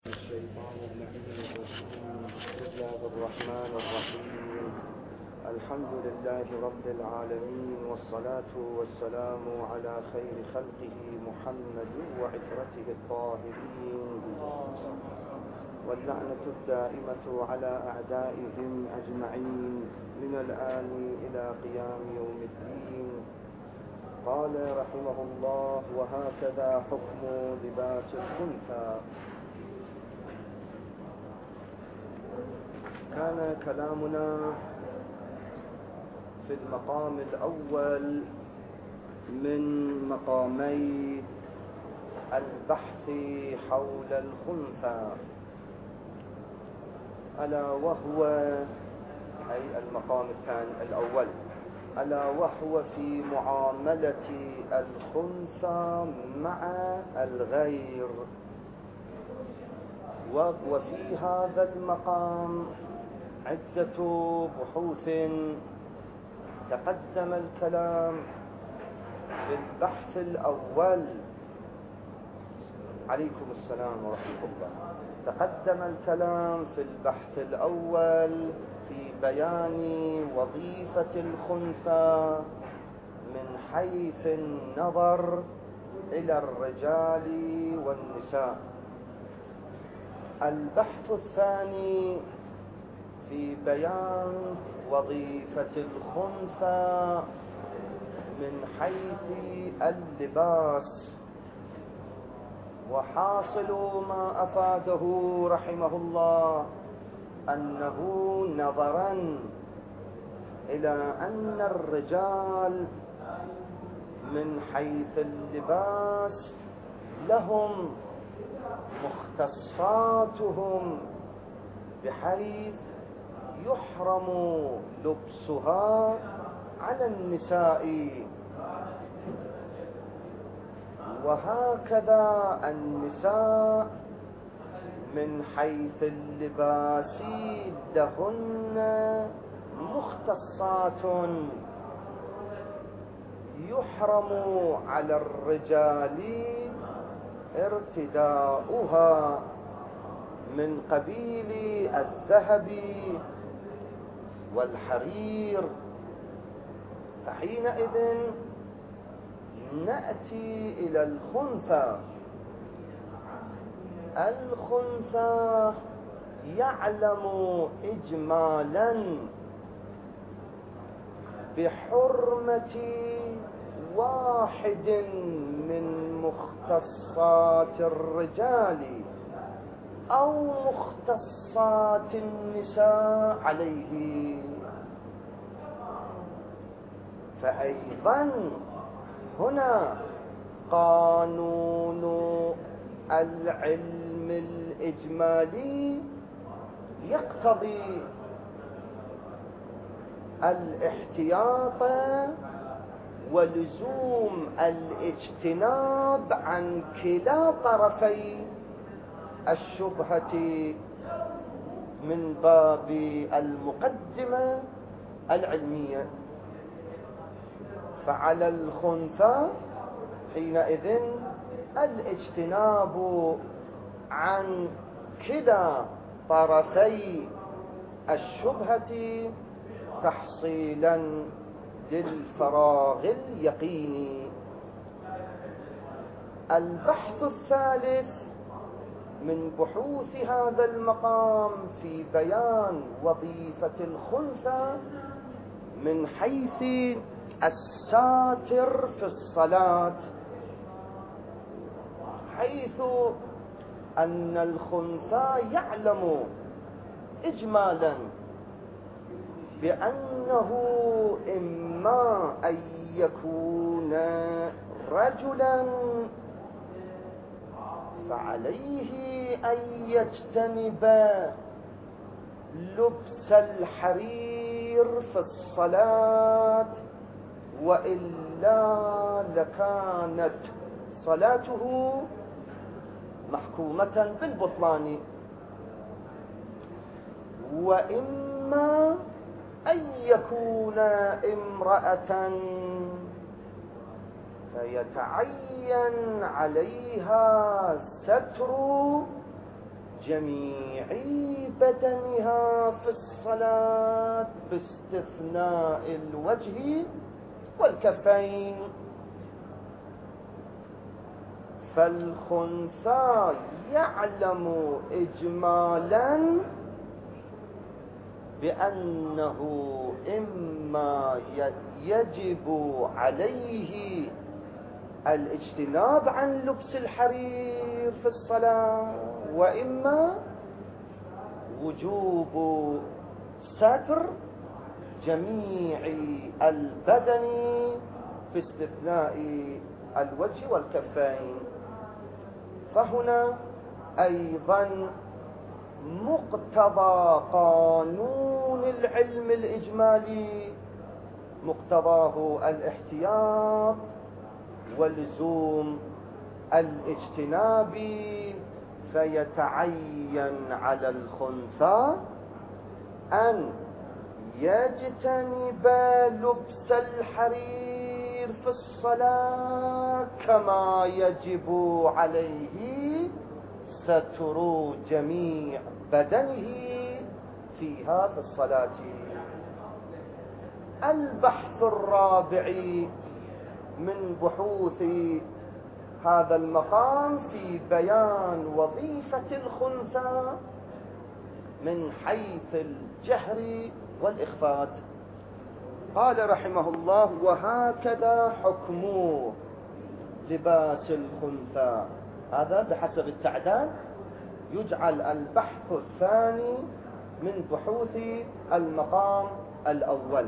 الشيطان اللعين الرجيم. بسم الله الرحمن الرحيم. الحمد لله رب العالمين، والصلاة والسلام على خير خلقه محمد وعترته الطاهرين، واللعنة الدائمة على أعدائهم أجمعين من الآن إلى قيام يوم الدين. قال رحمه الله: وهكذا حكم لباس الأنثى. كان كلامنا في المقام الأول من مقامي البحث حول الخنثى، ألا وهو أي المقام الأول، ألا وهو في معاملة الخنثى مع الغير. وفي هذا المقام عدة بحوث تقدم الكلام في البحث الأول. عليكم السلام ورحمة الله. تقدم الكلام في البحث الأول في بيان وظيفة الخنثى من حيث النظر إلى الرجال والنساء. البحث الثاني في بيان وظيفة الخنثى من حيث اللباس. وحاصل ما أفاده رحمه الله أنه نظرا إلى أن الرجال من حيث اللباس لهم مختصاتهم بحيث يحرم لبسها على النساء، وهكذا النساء من حيث اللباس لهن مختصات يحرم على الرجال ارتداؤها من قبيل الذهب والحرير. فحينئذ نأتي إلى الخنثى. الخنثى يعلم إجمالا بحرمة واحد من مختصات الرجال أو مختصات النساء عليه. فأيضا هنا قانون العلم الإجمالي يقتضي الاحتياط ولزوم الاجتناب عن كلا طرفي الشبهة من باب المقدمة العلمية. فعلى الخنثى حينئذ الاجتناب عن كلا طرفي الشبهة تحصيلا للفراغ اليقيني. البحث الثالث من بحوث هذا المقام في بيان وظيفة الخنثى من حيث الساتر في الصلاة، حيث أن الخنثى يعلم إجمالا بأنه إما أن يكون رجلا فعليه أن يجتنب لبس الحرير في الصلاة، وإلا لكانت صلاته محكومة بالبطلان. وإما أن يكون امرأة فيتعين عليها ستر جميع بدنها في الصلاة باستثناء الوجه والكفين. فالخنثى يعلم إجمالا بأنه إما يجب عليه الاجتناب عن لبس الحرير في الصلاة، وإما وجوب ستر جميع البدن باستثناء الوجه والكفين. فهنا أيضا مقتضى قانون العلم الإجمالي مقتضاه الاحتياط ولزوم الاجتناب، فيتعين على الخنثى أن يجتنب لبس الحرير في الصلاة كما يجب عليه ستر جميع بدنه فيها في الصلاة. البحث الرابع من بحوث هذا المقام في بيان وظيفة الخنثى من حيث الجهر والإخفات. قال رحمه الله: وهكذا حكم لباس الخنثى. هذا بحسب التعداد يجعل البحث الثاني من بحوث المقام الأول.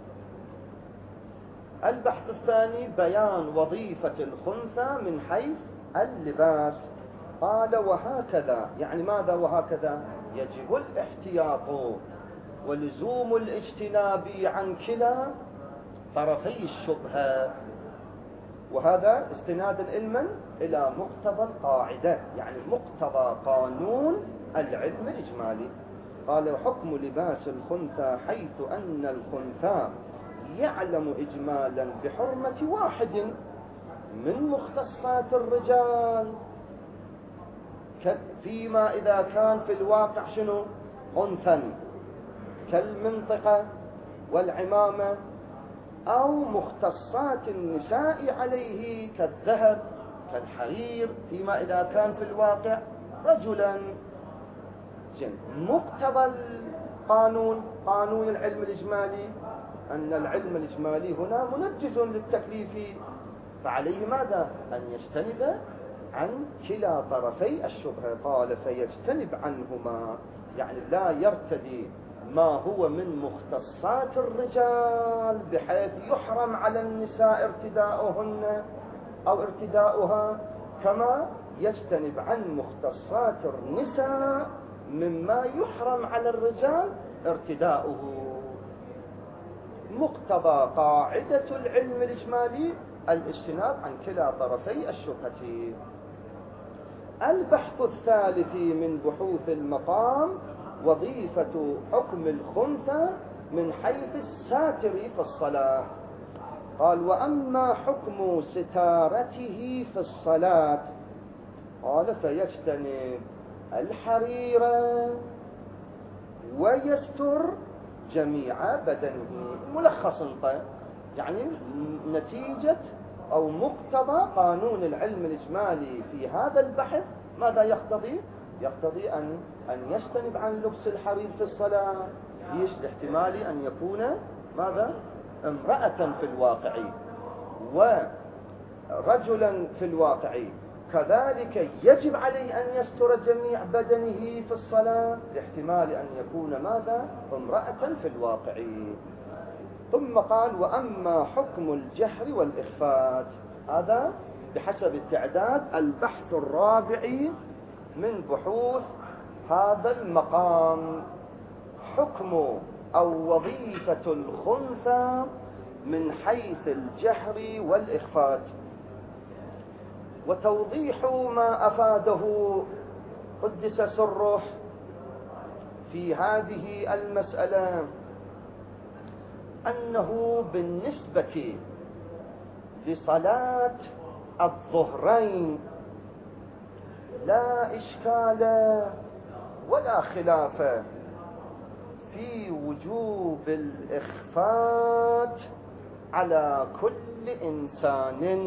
البحث الثاني بيان وظيفة الخنثى من حيث اللباس. قال: وهكذا، يعني ماذا وهكذا؟ يجب الاحتياط ولزوم الاجتناب عن كلا طرفي الشبهة، وهذا استنادا علما إلى مقتضى القاعدة، يعني مقتضى قانون العلم الإجمالي. قال: حكم لباس الخنثى حيث أن الخنثى يعلم إجمالا بحرمة واحد من مختصات الرجال، فيما إذا كان في الواقع شنو؟ أنثى، كالمنطقة والعمامة، أو مختصات النساء عليه كالذهب كالحرير، فيما إذا كان في الواقع رجلا. مقتضى القانون، قانون العلم الإجمالي، أن العلم الإجمالي هنا منجز للتكليف، فعليه ماذا؟ أن يجتنب عن كلا طرفي الشبهة. قال: فيجتنب عنهما، يعني لا يرتدي ما هو من مختصات الرجال بحيث يحرم على النساء ارتداؤهن أو ارتداؤها، كما يجتنب عن مختصات النساء مما يحرم على الرجال ارتداؤه. مقتضى قاعدة العلم الإجمالي الاجتناب عن كلا طرفي الشبهة. البحث الثالث من بحوث المقام وظيفة حكم الخنثى من حيث الساتر في الصلاة. قال: وأما حكم ستارته في الصلاة، قال: فيجتنب الحرير ويستر جميع بدنه. ملخص يعني نتيجة أو مقتضى قانون العلم الإجمالي في هذا البحث ماذا يقتضي؟ يقتضي أن يجتنب عن لبس الحرير في الصلاة، لاحتمال أن يكون ماذا؟ امرأة في الواقع ورجلا في الواقع. كذلك يجب عليه أن يستر جميع بدنه في الصلاة لاحتمال أن يكون ماذا؟ امرأة في الواقع. ثم قال: وأما حكم الجهر والإخفات. هذا بحسب التعداد البحث الرابع من بحوث هذا المقام، حكم أو وظيفة الخنثى من حيث الجهر والإخفات. وتوضيح ما أفاده قدس سره في هذه المسألة أنه بالنسبة لصلاة الظهرين لا إشكال ولا خلاف في وجوب الإخفات على كل إنسان،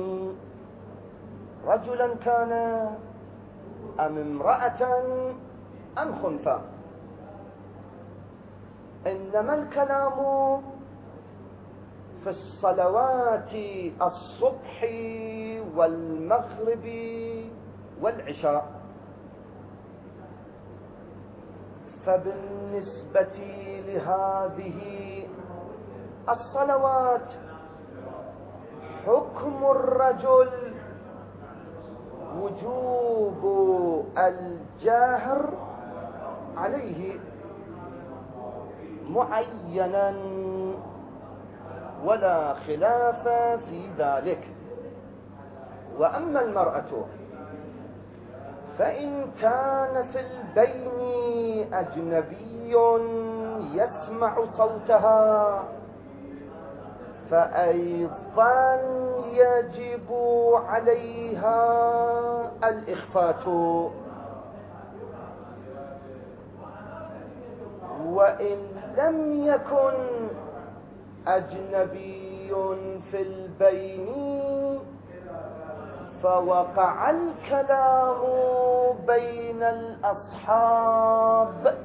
رجلا كان أم امرأة أم خنثى. إنما الكلام في الصلوات الصبح والمغرب والعشاء. فبالنسبة لهذه الصلوات حكم الرجل وجوب الجهر عليه معينا ولا خلاف في ذلك. وأما المرأة فإن كان في البين أجنبي يسمع صوتها فأيضا يجب عليها الإخفاء. وإن لم يكن أجنبي في البين فوقع الكلام بين الأصحاب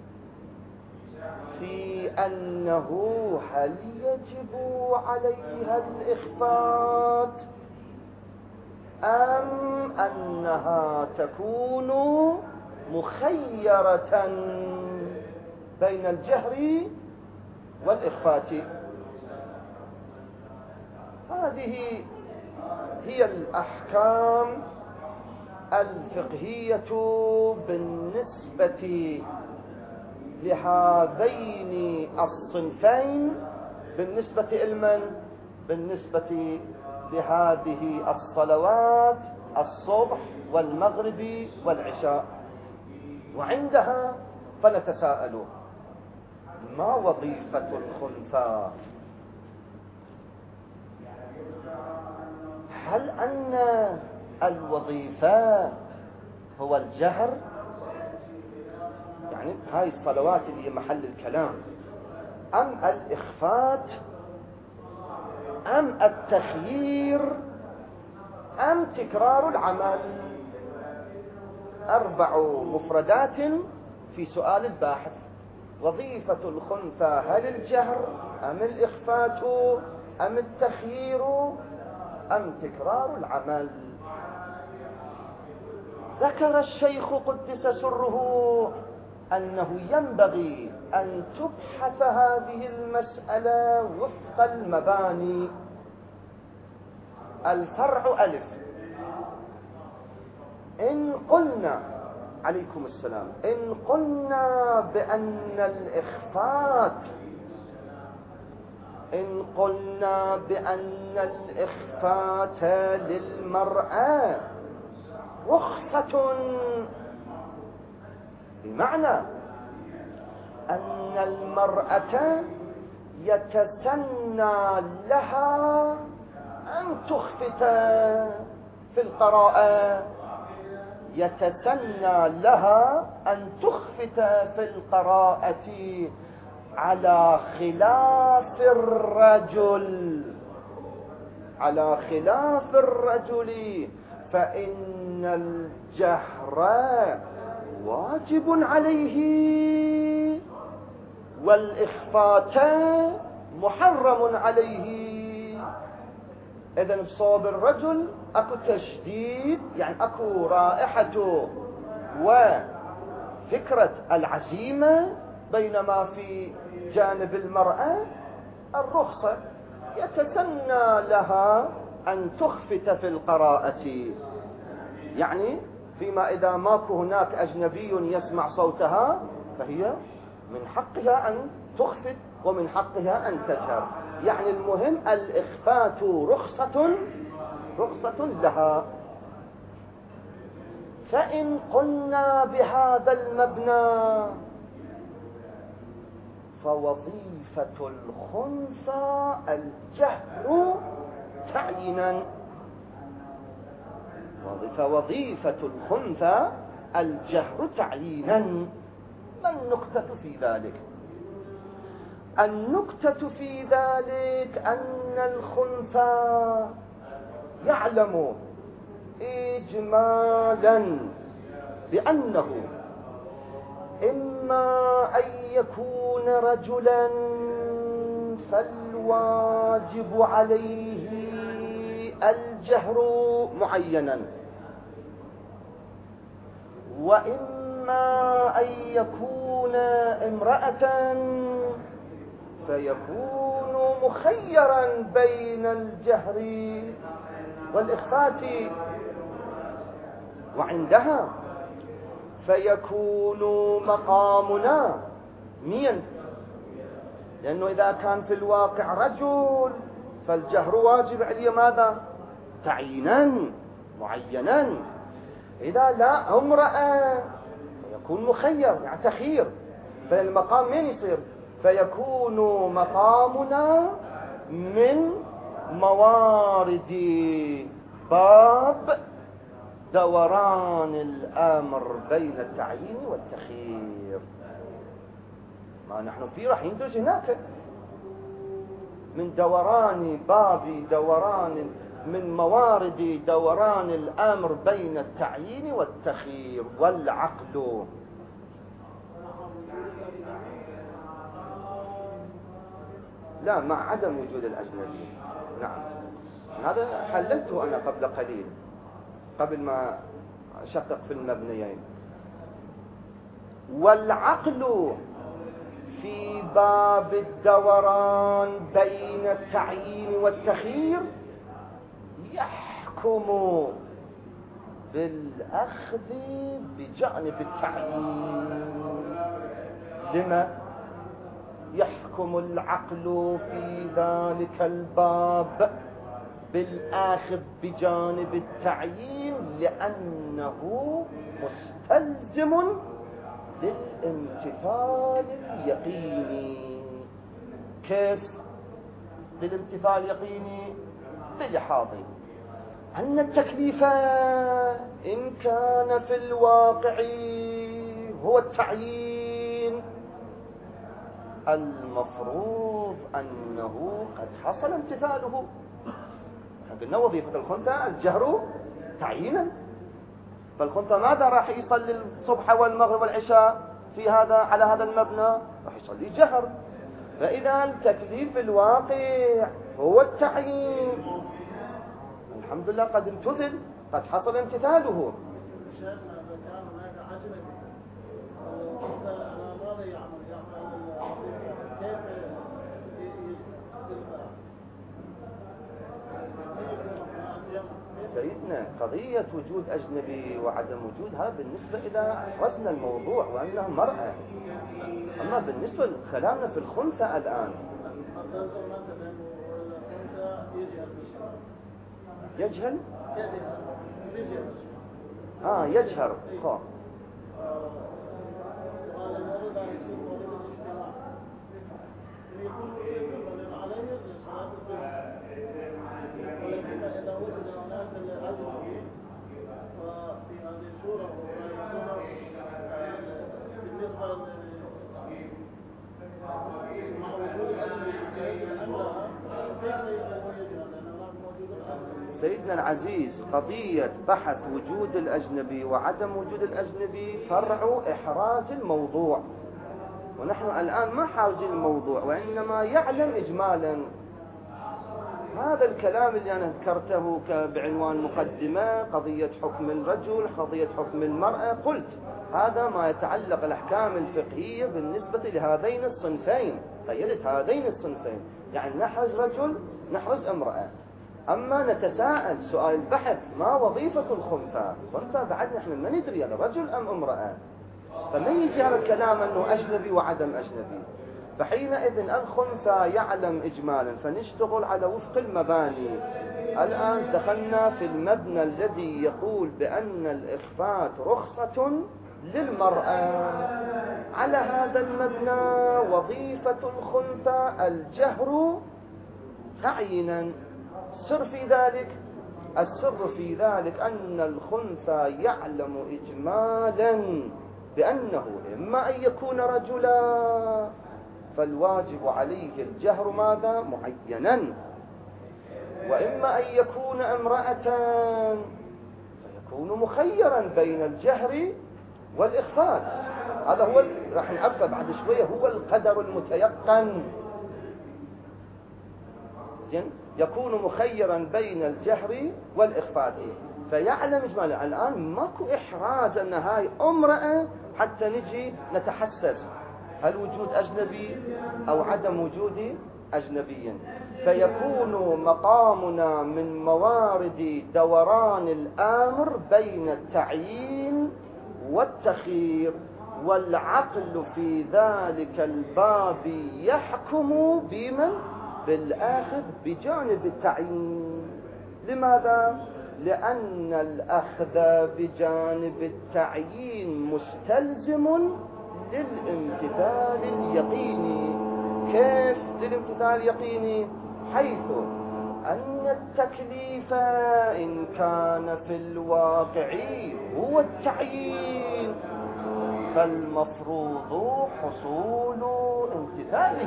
في أنه هل يجب عليها الإخفاء أم أنها تكون مخيرة بين الجهر والإخفاء. هذه هي الأحكام الفقهية بالنسبة لهذين الصنفين، بالنسبة لمن؟ بالنسبة لهذه الصلوات الصبح والمغرب والعشاء. وعندها فنتساءل: ما وظيفة الخنثى؟ هل أن الوظيفة هو الجهر؟ يعني هاي الصلوات اللي محل الكلام، أم الإخفات، أم التخيير، أم تكرار العمل؟ 4 مفردات في سؤال الباحث. وظيفة الخنثى هل الجهر أم الإخفات أم التخيير أم تكرار العمل؟ ذكر الشيخ قدس سره أنه ينبغي أن تبحث هذه المسألة وفق المباني. الفرع ألف: إن قلنا، عليكم السلام، إن قلنا بأن الإخفات، إن قلنا بأن الإخفات للمرأة رخصة، بمعنى أن المرأة يتسنى لها أن تخفت في القراءة، يتسنى لها أن تخفت في القراءة على خلاف الرجل، على خلاف الرجل، فإن الجهر واجب عليه والإخفاء محرم عليه. إذن بصوب الرجل أكو تشديد، يعني أكو رائحة وفكرة العزيمة، بينما في جانب المرأة الرخصة، يتسنى لها أن تخفت في القراءة. يعني فيما إذا ماكو هناك أجنبي يسمع صوتها فهي من حقها أن تخفت ومن حقها أن تجهر. يعني المهم الإخفات رخصة لها. فإن قلنا بهذا المبنى فوظيفة الخنثى الجهر تعيينا. وظيفة الخنثى الجهر تعيينا، ما النكتة في ذلك؟ النكتة في ذلك أن الخنثى يعلم إجمالا بأنه إما أن يكون رجلا فالواجب عليه الجهر معينا، وإما أن يكون امرأة فيكون مخيرا بين الجهر والإخفاء، وعندها فيكون مقامنا مين؟ لأنه إذا كان في الواقع رجل فالجهر واجب عليه ماذا؟ تعيينا معينا. إذا لا امرأة فيكون مخير، يعني تخيير، فالمقام مين يصير؟ فيكون مقامنا من موارد باب دوران الأمر بين التعيين والتخيير. ما نحن فيه راح ينتج هناك من دوران باب دوران من موارد دوران الأمر بين التعيين والتخيير والعقل. لا، مع عدم وجود الأجنبي. نعم، هذا حللته أنا قبل قليل، قبل ما أشقق في المبنيين. والعقل في باب الدوران بين التعيين والتخيير يحكم بالأخذ بجانب التعيين. لما يحكم العقل في ذلك الباب بالآخذ بجانب التعيين؟ لأنه مستلزم للامتثال اليقيني. كيف للامتثال اليقيني؟ بلحاظ أن التكليف إن كان في الواقع هو التعيين المفروض أنه قد حصل امتثاله. قلنا وظيفة الخنثى الجهر تعيينا، فالخنثى ماذا راح يصلي الصبح والمغرب والعشاء في هذا على هذا المبنى؟ راح يصلي جهر. فإذا التكليف الواقع هو التعيين، الحمد لله قد امتثل، قد حصل امتثاله. سيدنا قضية وجود أجنبي وعدم وجود هذا بالنسبة إلى حسن الموضوع وأنها مرأة. أما بالنسبة لكلامنا في الخنثى الآن يجهل يجهر سيدنا العزيز، قضية بحث وجود الأجنبي وعدم وجود الأجنبي فرع إحراز الموضوع، ونحن الآن ما حاوزين الموضوع وإنما يعلم إجمالا. هذا الكلام اللي أنا ذكرته بعنوان مقدمة، قضية حكم الرجل، قضية حكم المرأة، قلت هذا ما يتعلق الأحكام الفقهية بالنسبة لهذين الصنفين. قيدت هذين الصنفين، يعني نحرز رجل نحرز امرأة. أما نتساءل سؤال البحث ما وظيفة الخنثى؟ الخنثى بعد نحن ما ندري هذا رجل أم امرأة، فما يجي هذا الكلام أنه أجنبي وعدم أجنبي. فحينئذ الخنثى يعلم إجمالا، فنشتغل على وفق المباني. الآن دخلنا في المبنى الذي يقول بأن الإخفاء رخصة للمرأة. على هذا المبنى وظيفة الخنثى الجهر تعيينا. السر في ذلك أن الخنثى يعلم إجمالا بأنه إما أن يكون رجلا فالواجب عليه الجهر ماذا معينا، وإما أن يكون امرأة فيكون مخيرا بين الجهر والإخفاء. هذا هو راح نعرفه بعد شوية، هو القدر المتيقن. يكون مخيرا بين الجهر والإخفاء، فيعلم إجمالا. الآن ماكو إحراج أن هاي امرأة حتى نجي نتحسس هل وجود أجنبي أو عدم وجود أجنبي، فيكون مقامنا من موارد دوران الأمر بين التعيين والتخيير، والعقل في ذلك الباب يحكم بمن بالآخذ بجانب التعيين. لماذا؟ لأن الأخذ بجانب التعيين مستلزم للامتثال اليقيني. كيف للامتثال اليقيني؟ حيث أن التكليف إن كان في الواقع هو التعيين فالمفروض حصول امتثاله،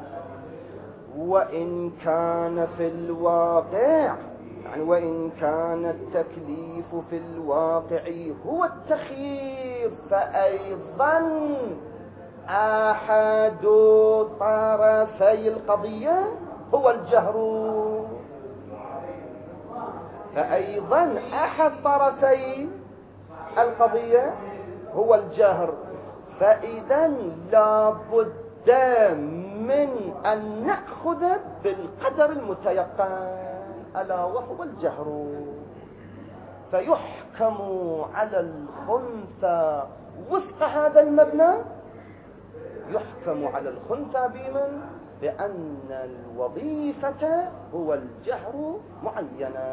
وإن كان في الواقع يعني وإن كان التكليف في الواقع هو التخيير فأيضا أحد طرفي القضية هو الجهر، فأيضا أحد طرفي القضية هو الجهر. فإذا لا بد من أن نأخذ بالقدر المتيقن ألا وهو الجهر. فيحكم على الخنثى وفق هذا المبنى، يحكم على الخنثى بمن؟ بأن الوظيفة هو الجهر معينا.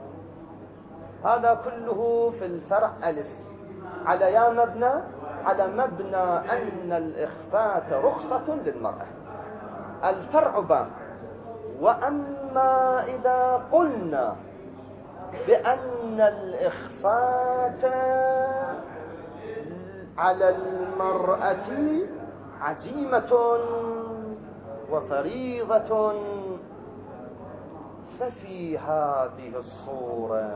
هذا كله في الفرع ألف على يا مبنى، على مبنى أن الإخفاء رخصة للمرأة. الفرع باء. وأما إذا قلنا بأن الإخفاء على المرأة عزيمة وفريضة، ففي هذه الصورة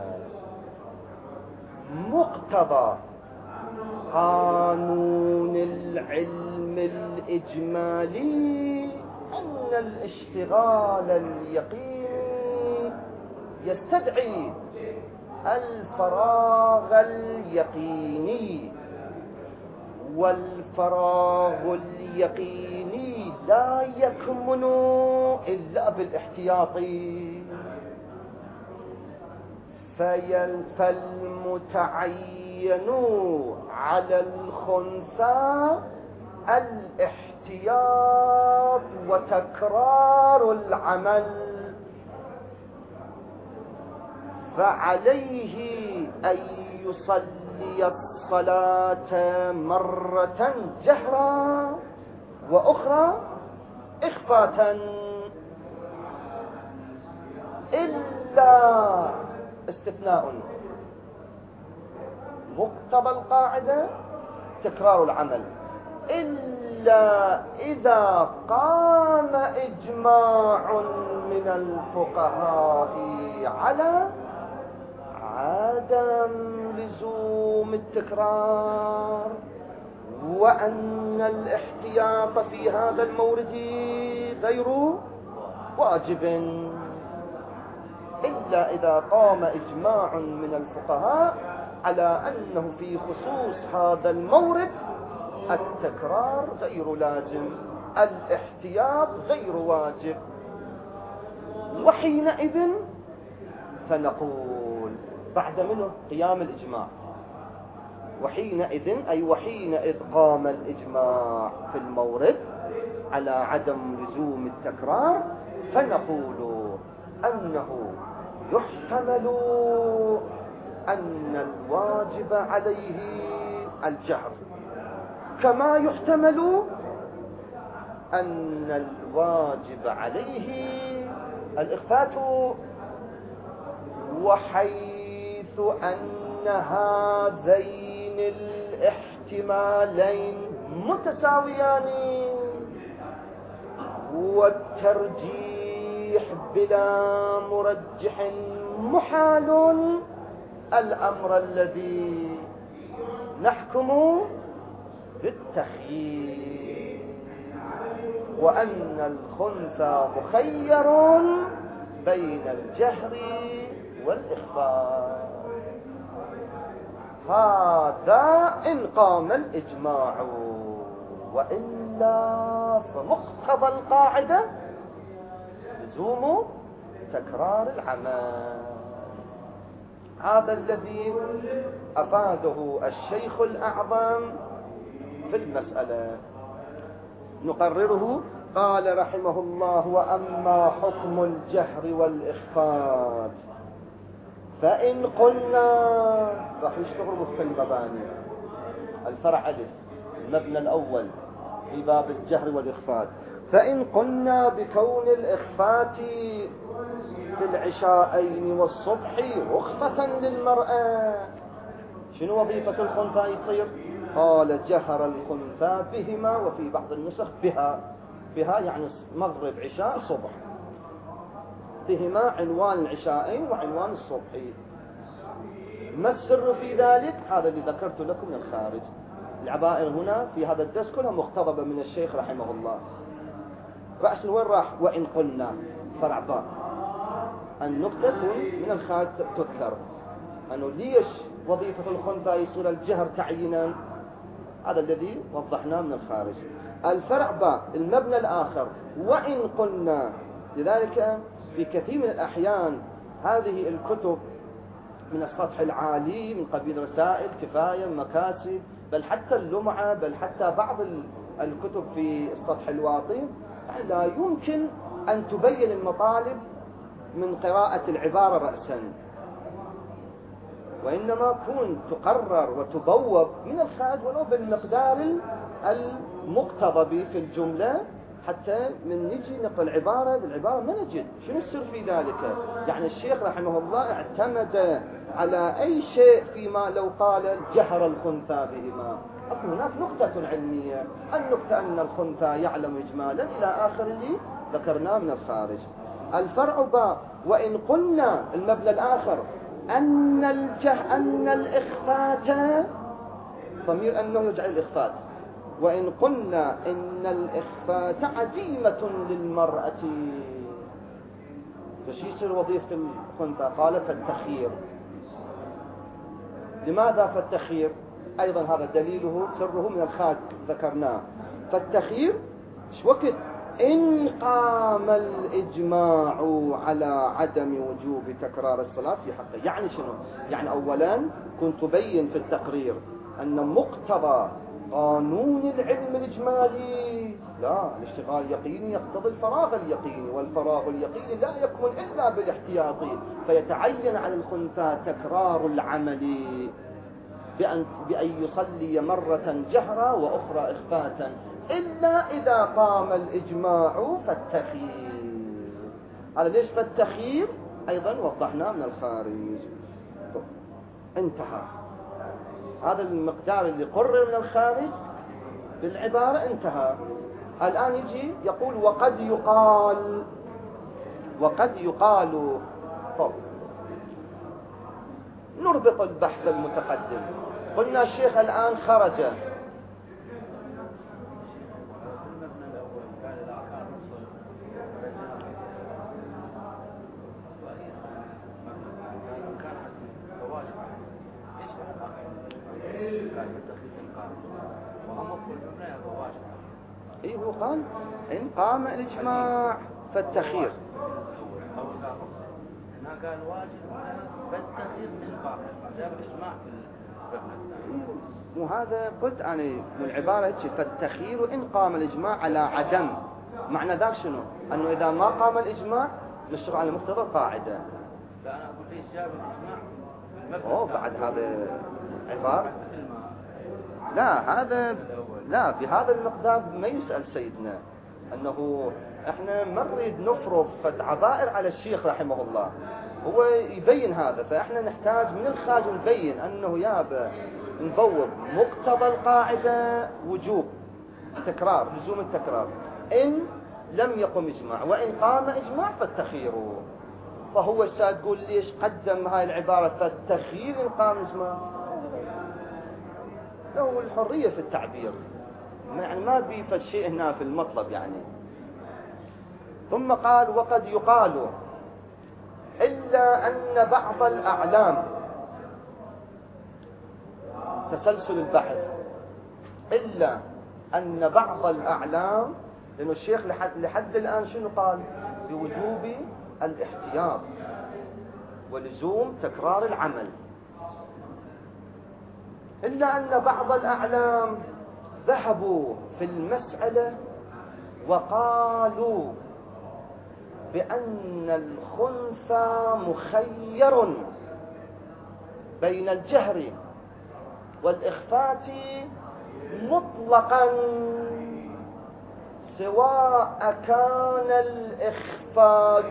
مقتضى قانون العلم الإجمالي أن الاشتغال اليقيني يستدعي الفراغ اليقيني، والفراغ اليقيني لا يكمن إلا بالاحتياط. فالمتعين على الخنثى الاحتياط وتكرار العمل، فعليه أن يصلي الصلاة مرة جهرا وأخرى إخفاء، إلا استثناء مقتضى القاعدة تكرار العمل، إلا إذا قام إجماع من الفقهاء على عدم لزوم التكرار، وأن الاحتياط في هذا المورد غير واجب، إلا إذا قام إجماع من الفقهاء على أنه في خصوص هذا المورد التكرار غير لازم، الاحتياط غير واجب. وحينئذ فنقول بعد منه قيام الإجماع، وحينئذ أي وحينئذ قام الإجماع في المورد على عدم لزوم التكرار، فنقول أنه يحتمل أن الواجب عليه الجهر، كما يحتمل أن الواجب عليه الإخفاء، وحيث أن هذين الاحتمالين الاحتمالين متساويان، والترجيح بلا مرجح محال، الأمر الذي نحكم بالتخيير، وأن الخنثى مخير بين الجهر والإخفاء. هذا إن قام الإجماع، وإلا فمقتضى القاعدة لزوم تكرار العمل. هذا الذي أفاده الشيخ الأعظم في المسألة. نقرره. قال رحمه الله: وأما حكم الجهر والإخفاء فإن قلنا، راح يشتغلوا في المباني الفرع ألف المبنى الأول في باب الجهر والإخفاء. فإن قلنا بكون الإخفاء في العشاءين والصبح رخصة للمرأة، شنو وظيفة الخنثى يصير؟ قال: جهر الخنثى بهما، وفي بعض النسخ بها يعني مغرب عشاء صبح، بهما عنوان العشاءين وعنوان الصبح. ما السر في ذلك؟ هذا اللي ذكرت لكم من الخارج. العبائر هنا في هذا الدرس كلها مقتضبة من الشيخ رحمه الله. رأس وين راح؟ وإن قلنا فرع باء، النقطة من الخارج تذكر أنه ليش وظيفة الخنثى يصير الجهر تعيينا، هذا الذي وضحناه من الخارج. الفرع باء المبنى الآخر وإن قلنا. لذلك في كثير من الأحيان هذه الكتب من السطح العالي من قبيل رسائل كفاية مكاسب، بل حتى اللمعة، بل حتى بعض الكتب في السطح الواطي، لا يمكن أن تبين المطالب من قراءة العبارة رأسا، وإنما كون تقرر وتبوب من الخارج ولو بالمقدار المقتضب في الجملة، حتى من نجي نقرأ العبارة بالعبارة ما نجد شنو السر في ذلك. يعني الشيخ رحمه الله اعتمد على أي شيء فيما لو قال جهر الخنثى بهما. هناك نقطة علمية، النقطة أن الخنثى يعلم إجمالا إلى آخر اللي ذكرناه من الخارج. الفرع باء وإن قلنا المبنى الآخر أن الإخفاء، ضمير أنه يجعل الإخفاء، وإن قلنا إن الإخفاء عزيمة للمرأة، فش يصير وظيفة الخنثى؟ قال: فالتخيير. لماذا فالتخيير؟ أيضا هذا دليله سره من الخارج ذكرناه. فالتخيير وقت إن قام الإجماع على عدم وجوب تكرار الصلاة في حقه. يعني شنو؟ يعني أولا كنت بين في التقرير أن مقتضى قانون العلم الإجمالي لا، الاشتغال اليقيني يقتضي الفراغ اليقيني، والفراغ اليقيني لا يكون إلا بالاحتياطي، فيتعين على الخنثى تكرار العمل بأن يصلي مرة جهرا وأخرى إخفاء، إلا إذا قام الإجماع فالتخيير. هذا ليش فالتخيير؟ أيضا وضحناه من الخارج. انتهى هذا المقدار اللي قرر من الخارج بالعبارة، انتهى. الآن يجي يقول: وقد يقال طب نربط البحث المتقدم. قلنا الشيخ الآن خرج هو قال إن قام الإجماع فالتخيير، هنا قال واجب فالتخيير من باقي جاب الإجماع في وهذا قلت أنا من العبارة هيك: فالتخيير إن قام الإجماع على عدم. معنى ذاك شنو؟ أنه إذا ما قام الإجماع نشتغل على مقتضى القاعدة. لا أنا أقول ليش جاب الإجماع بعد هذا عبارة لا في هذا المقدار ما يسأل سيدنا، أنه إحنا ما نريد نفرض عبائر على الشيخ رحمه الله، هو يبين هذا، فإحنا نحتاج من الخارج نبين أنه يابا نبوب مقتضى القاعدة وجوب تكرار، لزوم التكرار إن لم يقم إجماع، وإن قام إجماع فالتخيير. فهو السائد تقول ليش قدم هاي العبارة فالتخيير إن قام إجماع؟ له الحرية في التعبير، يعني ما بيفت شيء هنا في المطلب يعني. ثم قال وقد يقال إلا أن بعض الأعلام، تسلسل البحث، إلا أن بعض الأعلام، لأنه الشيخ لحد الآن شنو قال؟ بوجوب الاحتياط ولزوم تكرار العمل. إلا أن بعض الأعلام ذهبوا في المسألة وقالوا بأن الخنثى مخير بين الجهر والإخفاء مطلقا، سواء كان الإخفاء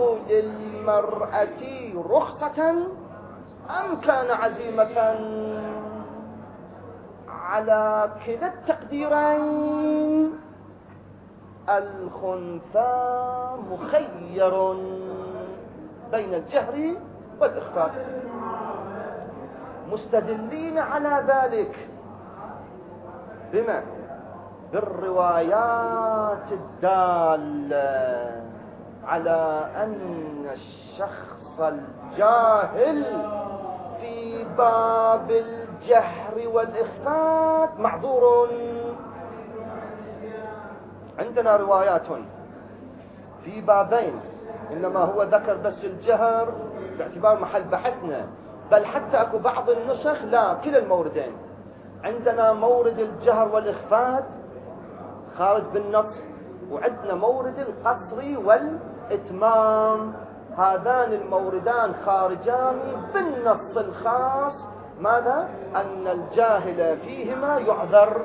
للمرأة رخصة أم كان عزيمة، على كلا التقديرين الخنثى مخير بين الجهر والإخفاء، مستدلين على ذلك بما؟ بالروايات الدالة على أن الشخص الجاهل في باب الجهر والإخفاء معذور. عندنا روايات في بابين، إنما هو ذكر بس الجهر باعتبار محل بحثنا، بل حتى أكو بعض النسخ لا كلا الموردين. عندنا مورد الجهر والإخفاء خارج بالنص، وعندنا مورد القصر والإتمام، هذان الموردان خارجان بالنص الخاص، ماذا؟ أن الجاهل فيهما يعذر.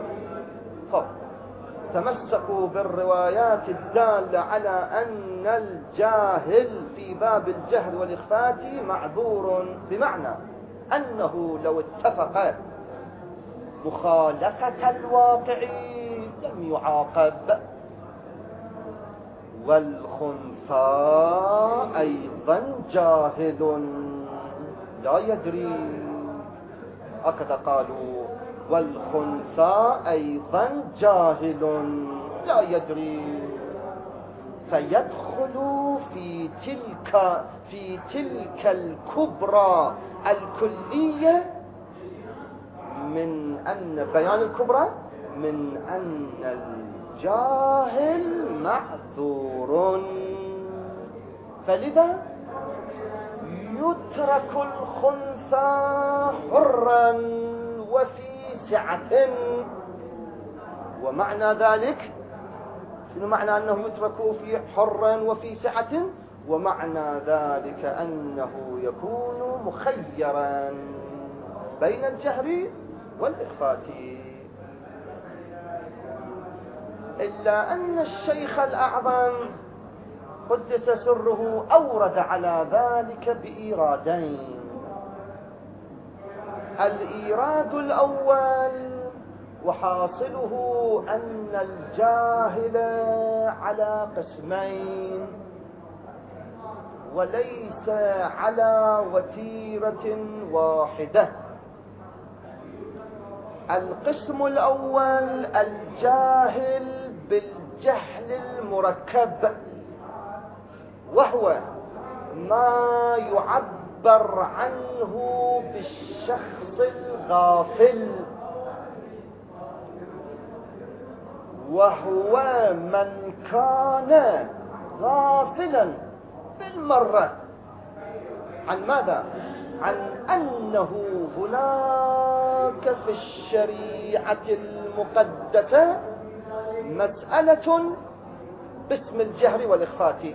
تمسكوا بالروايات الدالة على أن الجاهل في باب الجهر والإخفاء معذور، بمعنى أنه لو اتفق مخالفة الواقع لم يعاقب. والخنثى أيضا جاهل لا يدري، هكذا قالوا، والخنثى أيضا جاهل لا يدري، فيدخل في تلك الكبرى الكلية من أن بيان الكبرى من أن الجاهل معذور، فلذا يترك الخنثى حرا وفي سعة. ومعنى ذلك شنو معنى أنه يترك في حرا وفي سعة؟ ومعنى ذلك أنه يكون مخيرا بين الجهر والإخفاء. إلا أن الشيخ الأعظم قدس سره أورد على ذلك بإيرادين. الإيراد الأول وحاصله أن الجاهل على قسمين وليس على وتيرة واحدة. القسم الأول الجاهل بالجهل المركب، وهو ما يعبر عنه بالشخص الغافل، وهو من كان غافلا بالمرة عن ماذا؟ عن أنه هناك في الشريعة المقدسة مسألة باسم الجهر والإخفاء،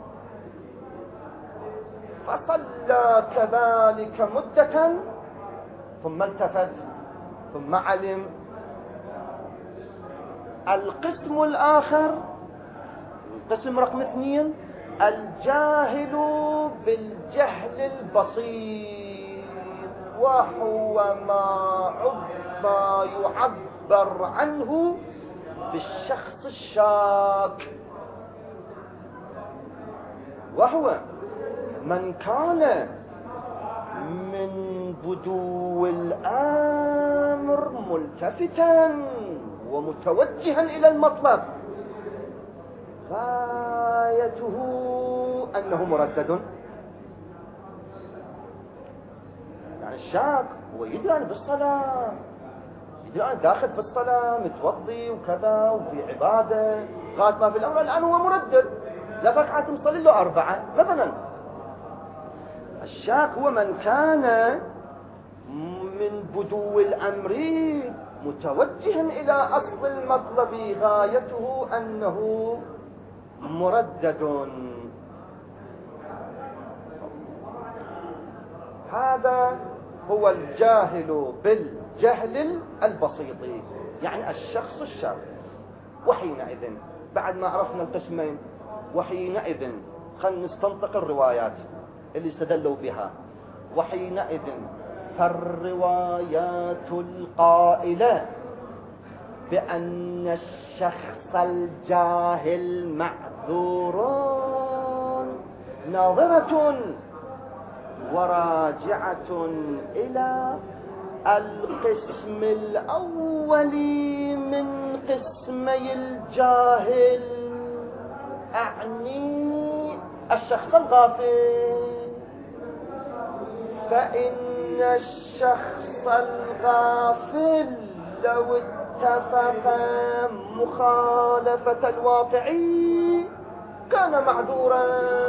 فصلى كذلك مدة ثم التفت ثم علم. القسم الآخر، القسم رقم 2، الجاهل بالجهل البسيط، وهو ما يعبر عنه بالشخص الشاك، وهو من كان من بدو الأمر ملتفتا ومتوجها إلى المطلب غايته أنه مردد. يعني الشاك هو يدري أنا بالصلاة، يدري أنا داخل في الصلاة متوضي وكذا وفي عبادة، غاية ما في الأمر الآن هو مردد، لا ركعات مصلي له 4 مثلا. الشاك هو من كان من بدو الأمر متوجها إلى أصل المطلب غايته أنه مردد. هذا هو الجاهل بالجهل البسيط، يعني الشخص الشاك. وحينئذ بعد ما عرفنا القسمين، وحينئذ خلينا نستنطق الروايات اللي استدلوا بها. وحينئذ فالروايات القائلة بأن الشخص الجاهل معذور ناظرة وراجعة إلى القسم الأول من قسمي الجاهل، أعني الشخص الغافل. فإن الشخص الغافل لو اتفق مخالفة الواقع كان معذورا،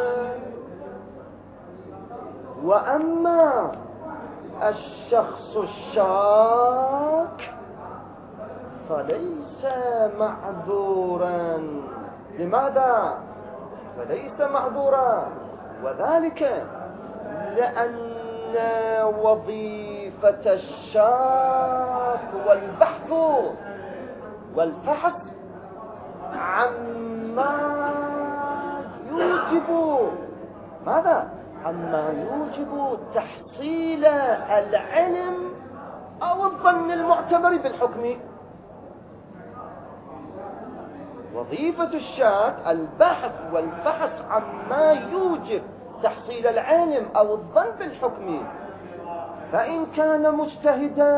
وأما الشخص الشاك فليس معذورا. لماذا فليس معذورا؟ وذلك لأن وظيفة الشاك والبحث والفحص عما يوجب ماذا؟ عما يوجب تحصيل العلم أو الظن المعتبر بالحكم. وظيفة الشاك البحث والفحص عما يوجب تحصيل العلم أو الظن بالحكم. فإن كان مجتهدا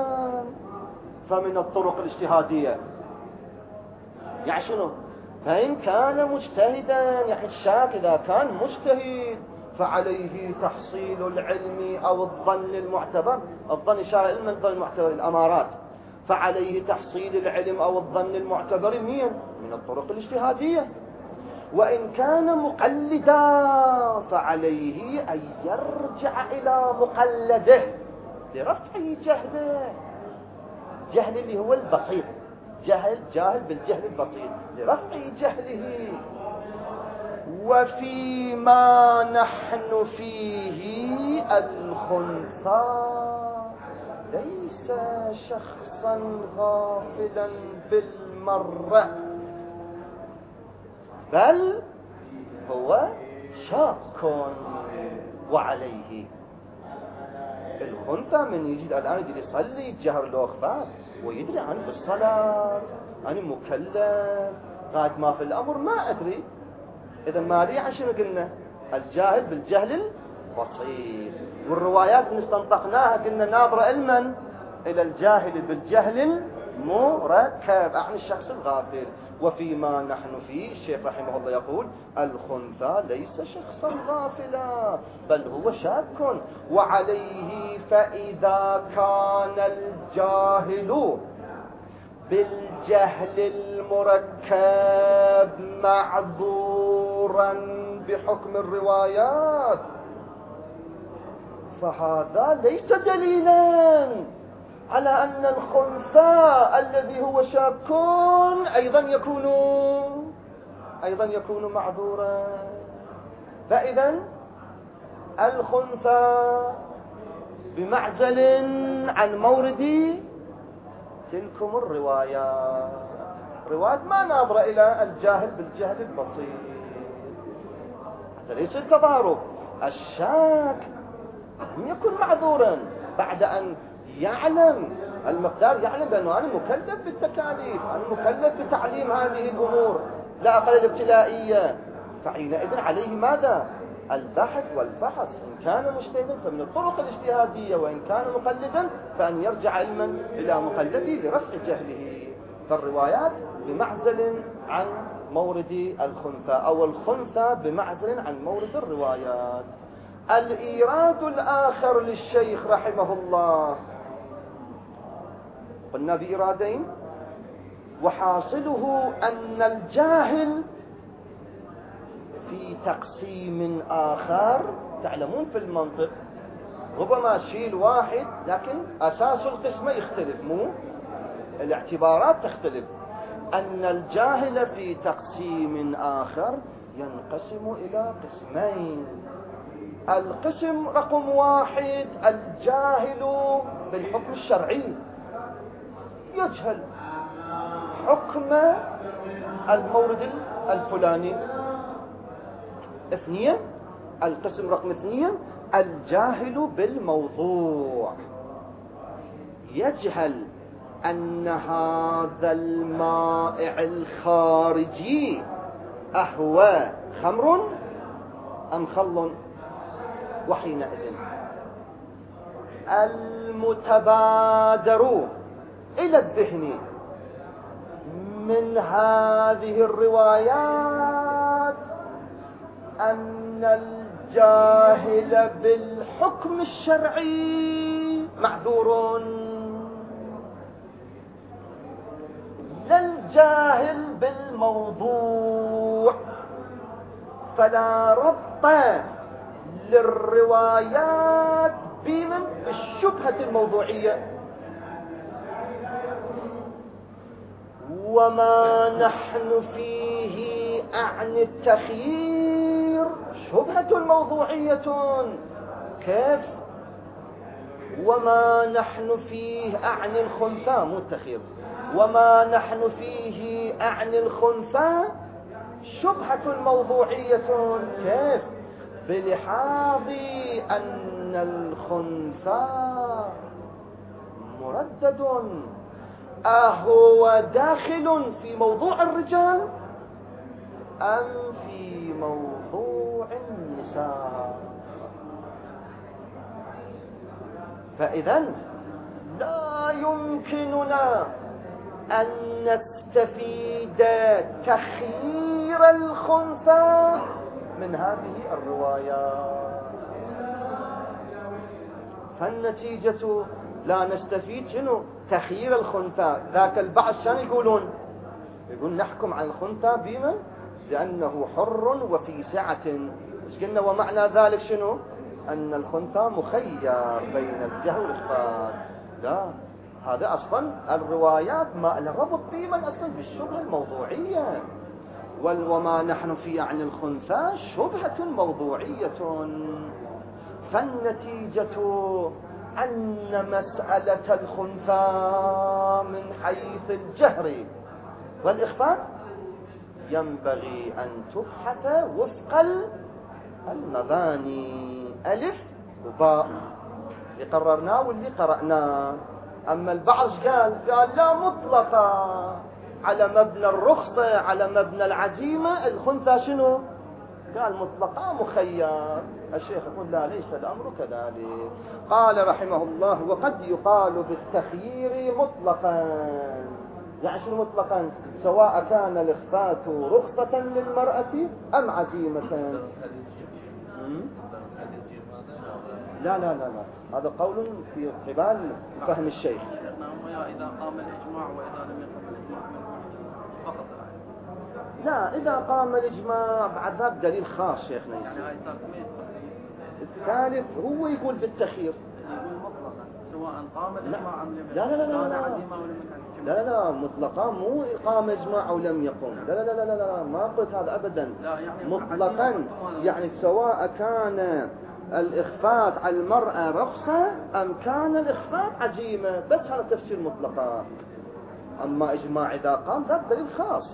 فمن الطرق الاجتهادية. يعني شنو؟ فإن كان مجتهدا، يعني الشاك إذا كان مجتهد فعليه تحصيل العلم أو الظن المعتبر. الظن إشارة إلى الظن المعتبر الأمارات، فعليه تحصيل العلم أو الظن المعتبر من الطرق الاجتهادية. وإن كان مقلدا فعليه أن يرجع إلى مقلده لرفع جهله، جهل اللي هو البسيط، جاهل بالجهل البسيط، لرفع جهله. وفيما نحن فيه الخنثى ليس شخصا غافلا بالمرة، بل هو شاك وعليه. الخنثى من يجي الآن يجي يصلي يتجهر له أخبار ويدري عنه بالصلاة، أنا مكلف، غاية ما في الأمر ما أدري. إذا ما أدري عن شنو قلنا؟ الجاهل بالجهل البسيط. والروايات نستنطقناها قلنا ناظرة علما إلى الجاهل بالجهل المركب، عن الشخص الغافل. وفيما نحن فيه الشيخ رحمه الله يقول الخنثى ليس شخصا غافلا بل هو شاك وعليه. فإذا كان الجاهل بالجهل المركب معذورا بحكم الروايات فهذا ليس دليلا على أن الخنثى الذي هو شاك أيضا يكون معذورا. فإذا الخنثى بمعزل عن مورد تلكم الروايات، روايات ما ناظرة إلى الجاهل بالجهل البسيط، حتى ليس التضارب. الشاك يكون معذورا بعد أن يعلم المقدار، يعلم بأنه أنا مكلف بالتكاليف، أنا مكلف بتعليم هذه الأمور لا أقل الابتدائية، فحينئذ عليه ماذا؟ البحث والفحص. إن كان مجتهدا فمن الطرق الاجتهادية، وإن كان مقلدا فأن يرجع علما إلى مقلده لرفع جهله. فالروايات بمعزل عن مورد الخنثى، أو الخنثى بمعزل عن مورد الروايات. الإيراد الآخر للشيخ رحمه الله، قلنا بإيرادين، وحاصله أن الجاهل في تقسيم آخر. تعلمون في المنطق ربما شيل واحد لكن أساس القسمة يختلف، مو الاعتبارات تختلف. أن الجاهل في تقسيم آخر ينقسم إلى قسمين. القسم رقم واحد الجاهل بالحكم الشرعي، يجهل حكم المورد الفلاني. اثنين، القسم رقم اثنين الجاهل بالموضوع، يجهل أن هذا المائع الخارجي أهو خمر أم خل. وحينئذ المتبادر إلى الذهن من هذه الروايات أن الجاهل بالحكم الشرعي معذور، لا الجاهل بالموضوع. فلا ربط للروايات بمن بالشبهة الموضوعية. وما نحن فيه أعني التخيير شبهة موضوعية. كيف؟ وما نحن فيه أعني الخنثى، مو التخيير، وما نحن فيه أعني الخنثى شبهة موضوعية. كيف؟ بلحاظ أن الخنثى مردد، أهو داخل في موضوع الرجال أم في موضوع النساء؟ فإذا لا يمكننا أن نستفيد تخيير الخنثى من هذه الروايات. فالنتيجة لا نستفيد شنو؟ تخيير الخنثى. ذاك البعض شان يقولون نحكم على الخنثى بمن؟ لأنه حر وفي سعة. ايش قلنا؟ ومعنى ذلك شنو؟ أن الخنثى مخير بين الجهل والإخفاء. لا، هذا أصلا الروايات ما الربط بمن أصلا بالشبهة الموضوعية. وما نحن في عن الخنثى شبهة موضوعية. فالنتيجة أن مسألة الخنثى من حيث الجهر والإخفاء ينبغي أن تبحث وفق المباني ألف وباء اللي قررناه واللي قرأناه. أما البعض قال لا مطلقة على مبنى الرخصة، على مبنى العزيمة. الخنثى شنو؟ قال مطلقة مخير. الشيخ يقول لا، ليس الأمر كذلك. قال رحمه الله وقد يقال بالتخيير مطلقا. يعني شنو مطلقا؟ سواء كان الإخفاء رخصة للمرأة أم عزيمة. لا لا لا لا، هذا قول في قبال فهم الشيخ. إذا قام الإجماع وإذا لم يقم الإجماع فقط. لا، إذا قام الإجماع بعد ذلك دليل خاص شيخنا يسير. الثالث هو يقول بالتخيير، يقول مطلقا سواء قام الإجماع أم لم يقم. لا لا لا لا لا لا لا، مطلقا مو إقام إجماع أو لم يقم. لا لا لا لا لا، ما قلت هذا أبدا. مطلقا يعني سواء كان الإخفاء على المرأة رخصة أم كان الإخفاء عزيمة، بس هذا تفسير مطلقا. أما إجماع إذا قام ذا دليل خاص.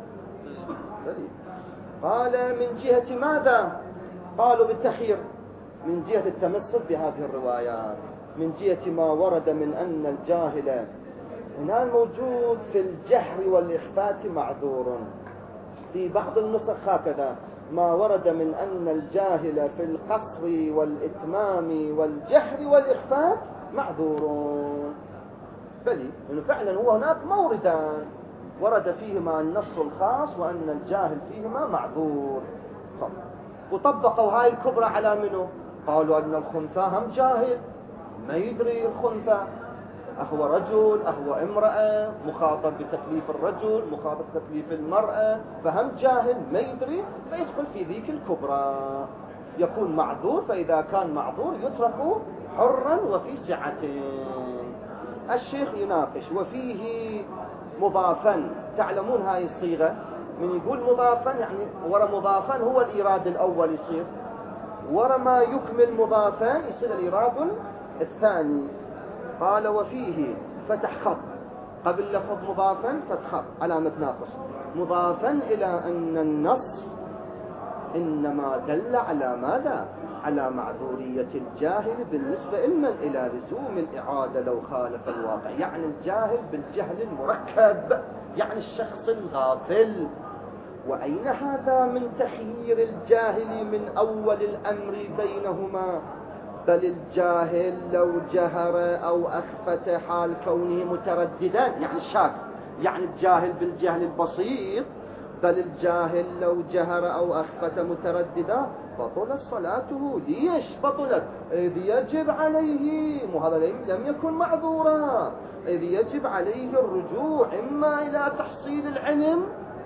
قال من جهة ماذا؟ قالوا بالتخيير من جهة التمسك بهذه الروايات. من جهة ما ورد من أن الجاهل هنا الموجود في الجهر والإخفاء معذور. في بعض النسخ هكذا ما ورد من أن الجاهل في القصر والإتمام والجهر والإخفاء معذور. بلي إنه فعلا هو هناك موردان ورد فيهما النص الخاص وأن الجاهل فيهما معذور. وطبقوا هاي الكبرى على منه؟ قالوا أن الخنثى هم جاهل ما يدري الخنثى، أهو رجل أهو امرأة، مخاطب بتكليف الرجل مخاطب بتكليف المرأة، فهم جاهل ما يدري، فيدخل في ذيك الكبرى يكون معذور. فإذا كان معذور يترك حرا وفي سعة. الشيخ يناقش وفيه مضافا. تعلمون هاي الصيغة من يقول مضافا يعني ورا مضافا هو الإيراد الأول يصير، ورا ما يكمل مضافا يصير الإيراد الثاني. قال وفيه فتح خط قبل لفظ مضافا فتح خط علامة ناقص، مضافا إلى أن النص إنما دل على ماذا؟ على معذورية الجاهل بالنسبة إلى لزوم الإعادة لو خالف الواقع. يعني الجاهل بالجهل المركب، يعني الشخص الغافل. وأين هذا من تخيير الجاهل من أول الأمر بينهما؟ بل الجاهل لو جهر أو أخفت حال كونه مترددا، يعني الشاك، يعني الجاهل بالجهل البسيط. بل الجاهل لو جهر أو أخفت مترددا بطلت صلاته. ليش بطلت؟ إذ يجب عليه، وهذا لم يكن معذورا، إذ يجب عليه الرجوع إما إلى تحصيل العلم،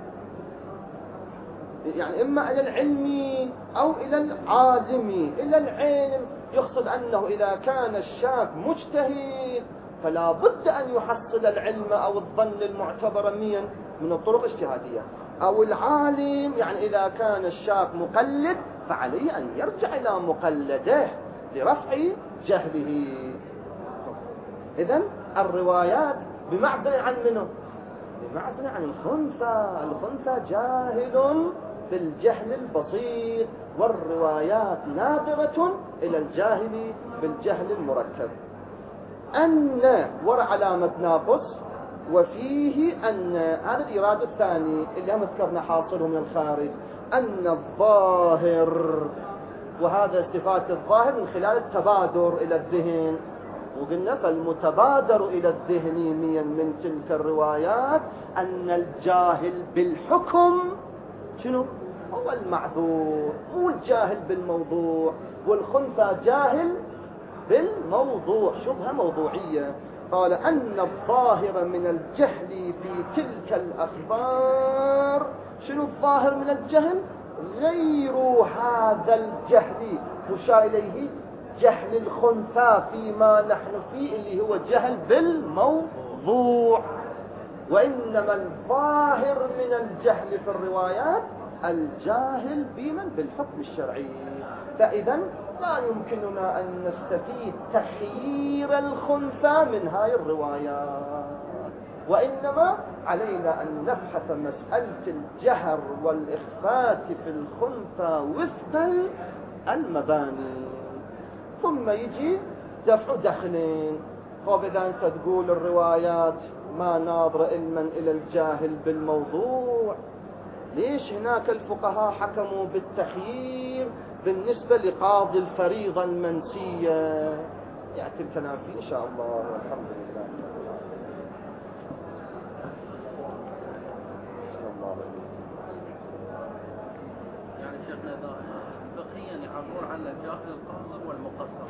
يعني إما إلى العلم أو إلى العالم. إلى العلم يقصد أنه إذا كان الشاك مجتهد فلا بد أن يحصل العلم أو الظن المعتبر من الطرق الاجتهادية. أو العالم يعني إذا كان الشاك مقلد فعليه أن يرجع إلى مقلده لرفع جهله. إذن الروايات بمعزل عن منه؟ بمعزل عن الخنثى. الخنثى جاهل بالجهل البسيط، والروايات ناظرة إلى الجاهل بالجهل المركب. أن ورا علامة ناقص وفيه أن هذا الإيراد الثاني اللي هم ذكرنا حاصله من الخارج، أن الظاهر، وهذا صفات الظاهر من خلال التبادر إلى الذهن. وقلنا فالمتبادر إلى الذهن من تلك الروايات أن الجاهل بالحكم شنو؟ هو المعذور، مو الجاهل بالموضوع. والخنثى جاهل بالموضوع، شبهة موضوعية. قال أن الظاهر من الجهل في تلك الأخبار، شنو الظاهر من الجهل؟ غير هذا الجهل مشار إليه جهل الخنثى فيما نحن فيه اللي هو جهل بالموضوع. وإنما الظاهر من الجهل في الروايات الجاهل بالحكم الشرعي. فإذا لا يمكننا أن نستفيد تخيير الخنثى من هاي الروايات، وإنما علينا أن نبحث مسألة الجهر والإخفاء في الخنثى وفق المباني، ثم يجي دفع دخلين. طب إذا أنت تقول الروايات ما ناظر علما إلى الجاهل بالموضوع، ليش هناك الفقهاء حكموا بالتخيير بالنسبة لقاضي الفريضة المنسية؟ يأتي الكلام فيه إن شاء الله، والحمد لله. يعني شيخنا فقهيا يعبرون عن الجاهل القاصر والمقصر،